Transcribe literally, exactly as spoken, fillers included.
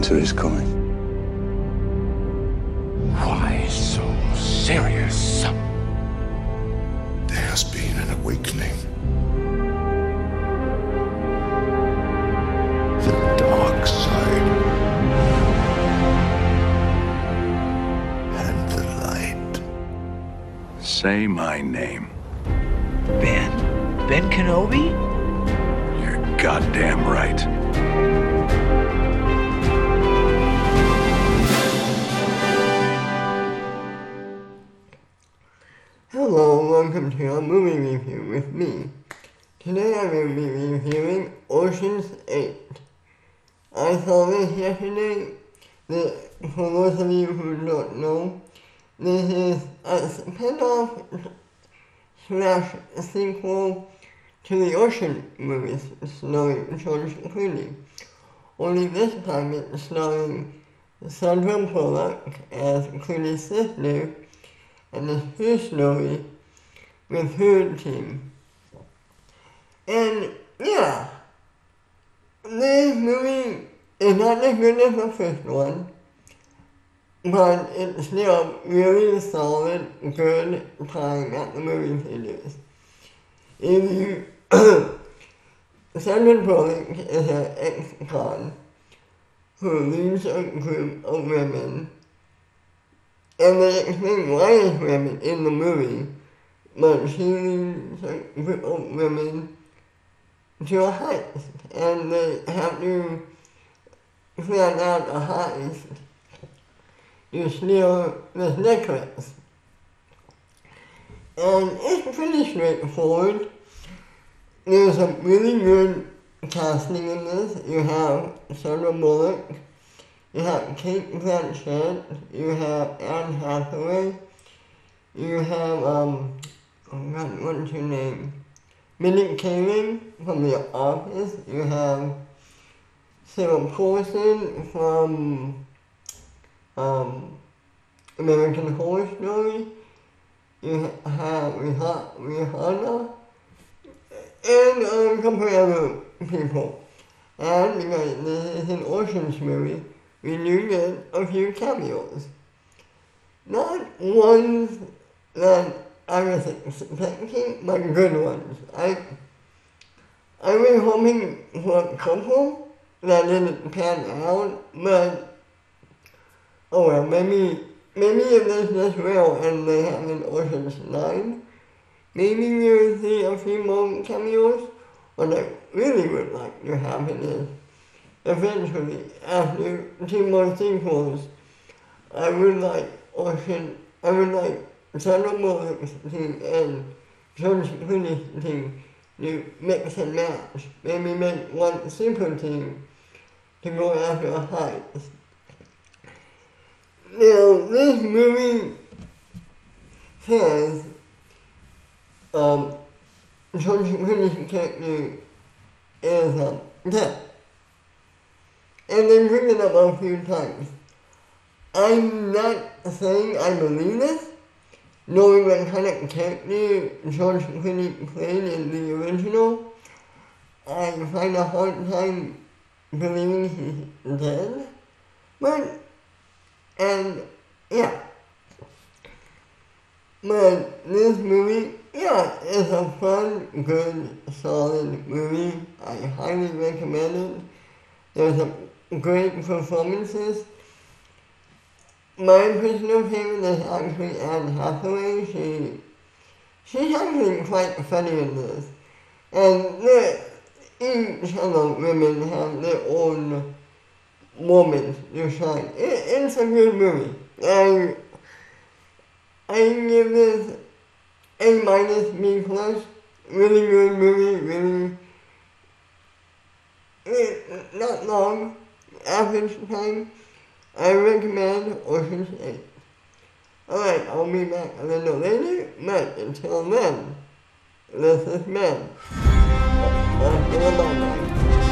winter is coming. Why so serious? There has been an awakening. The dark side. And the light. Say my name. Ben? Ben Kenobi? You're goddamn right. Hello, welcome to a movie review with me. Today I will be reviewing Ocean's eight. I saw this yesterday. The, for those of you who don't know, this is a spin-off slash sequel to the Ocean movies starring George Clooney. Only this time it's starring Sandra Bullock as Clooney's sister, and the true story with her team. And yeah, this movie is not as good as the first one, but it's still really solid, good time at the movie theaters. If you, Sandra Bullock is an ex-con who leads a group of women, and they explain why it's women in the movie, but she leads a group of women to a heist, and they have to plan out a heist to steal this necklace. And it's pretty straightforward. There's a really good casting in this. You have Sandra Bullock, you have Cate Blanchett, you have Anne Hathaway, you have, um, oh God, what's her name? Mindy Kaling from The Office, you have Sarah Paulson from um, American Horror Story, you have Rihanna, and um, a couple other people. And because this is an Ocean's movie, we do get a few cameos. Not ones that I was expecting, but good ones. I I was hoping for a couple that didn't pan out, but oh well, maybe maybe if this does well and they have an Ocean's nine, maybe we'll see a few more cameos. What I really would like to happen is, eventually, after two more sequels, I would like Ocean, I would like Sandra Bullock's team and George Clooney's team to mix and match. Maybe make one super team to go after a heist. Now, this movie says, um, George Clooney's character is um, dead. And they bring it up a few times. I'm not saying I believe this, knowing what kind of character George Clooney played in the original. I find a hard time believing he's dead. But, and, yeah. But this movie, yeah, is a fun, good, solid movie. I highly recommend it. There's a great performances. My personal favorite is actually Anne Hathaway. She, she's actually quite funny in this. And each of the women have their own moments to shine. It, it's a good movie. I, I give this A minus, B plus. Really good movie, really, it, not long. Average time, I recommend Ocean's eight. Alright, I'll be back a little later, but until then, this is Ben. Bye bye.